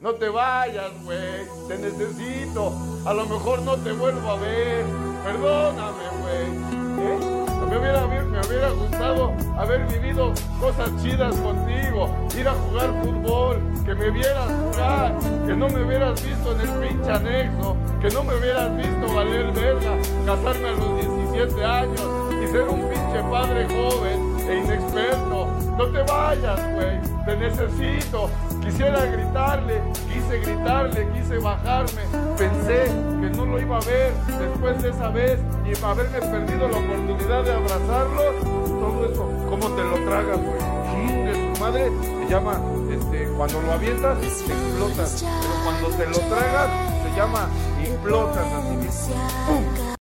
No te vayas, güey. Te necesito. A lo mejor no te vuelvo a ver. Perdóname, güey. Me hubiera gustado haber vivido cosas chidas contigo. Ir a jugar fútbol. Que me vieras jugar. Que no me hubieras visto en el pinche anexo. Que no me hubieras visto valer verga. Casarme a los 17 años. Y ser un pinche padre joven e inexperto. No te vayas, güey. Te necesito. Quisiera gritarle, quise bajarme. Pensé que no lo iba a ver después de esa vez y haberme perdido la oportunidad de abrazarlo. Todo eso, ¿cómo te lo tragas, güey? De su madre se llama, cuando lo avientas, explotas. Pero cuando te lo tragas, se llama implotas así mismo. ¡Pum!